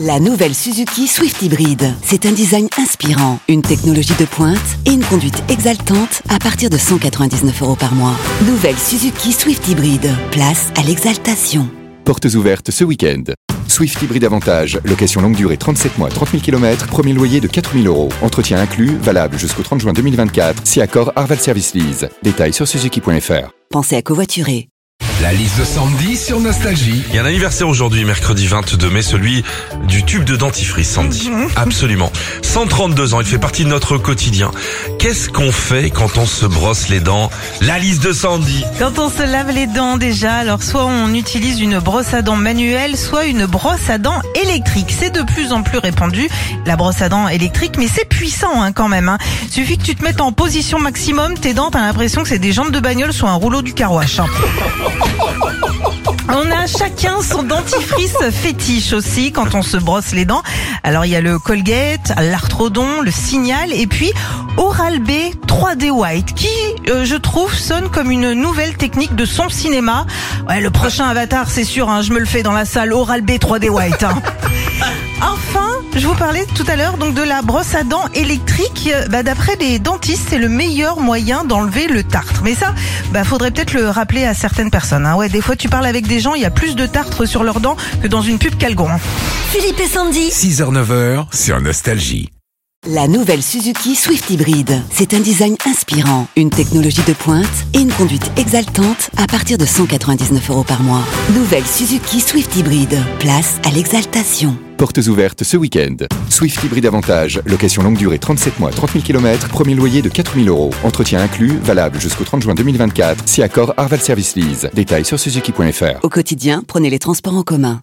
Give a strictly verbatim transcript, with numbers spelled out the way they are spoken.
La nouvelle Suzuki Swift Hybrid. C'est un design inspirant, une technologie de pointe et une conduite exaltante à partir de cent quatre-vingt-dix-neuf euros par mois. Nouvelle Suzuki Swift Hybrid. Place à l'exaltation. Portes ouvertes ce week-end. Swift Hybrid Avantage, location longue durée trente-sept mois, trente mille kilomètres, premier loyer de quatre mille euros. Entretien inclus, valable jusqu'au trente juin deux mille vingt-quatre, si accord Arval Service Lease. Détails sur suzuki point f r. Pensez à covoiturer. La liste de Sandy sur Nostalgie. Il y a un anniversaire aujourd'hui, mercredi vingt-deux mai, celui du tube de dentifrice, Sandy. Absolument. cent trente-deux ans, il fait partie de notre quotidien. Qu'est-ce qu'on fait quand on se brosse les dents? La liste de Sandy. Quand on se lave les dents déjà, alors soit on utilise une brosse à dents manuelle, soit une brosse à dents électrique. C'est de plus en plus répandu, la brosse à dents électrique, mais c'est puissant hein, quand même. Hein. Suffit que tu te mettes en position maximum, tes dents, t'as l'impression que c'est des jantes de bagnole sur un rouleau du carouache. Hein. On a chacun son dentifrice fétiche aussi quand on se brosse les dents. Alors il y a le Colgate, l'Arthrodon, le Signal et puis Oral-B trois D White qui, euh, je trouve, sonne comme une nouvelle technique de son cinéma. Ouais, le prochain Avatar, c'est sûr, hein, je me le fais dans la salle Oral-B trois D White. Hein. Enfin, je vous parlais tout à l'heure donc de la brosse à dents électrique. Bah, d'après les dentistes, c'est le meilleur moyen d'enlever le tartre. Mais ça, bah, faudrait peut-être le rappeler à certaines personnes. Hein. Ouais, des fois, tu parles avec des gens, il y a plus de tartre sur leurs dents que dans une pub Calgon. Hein. Philippe et Sandy. six heures neuf heures sur Nostalgie. La nouvelle Suzuki Swift Hybrid. C'est un design inspirant, une technologie de pointe et une conduite exaltante à partir de cent quatre-vingt-dix-neuf euros par mois. Nouvelle Suzuki Swift Hybrid. Place à l'exaltation. Portes ouvertes ce week-end. Swift Hybrid Avantage, location longue durée trente-sept mois, trente mille kilomètres, premier loyer de quatre mille euros. Entretien inclus, valable jusqu'au trente juin deux mille vingt-quatre, si accord Arval Service Lease. Détails sur suzuki point f r. Au quotidien, prenez les transports en commun.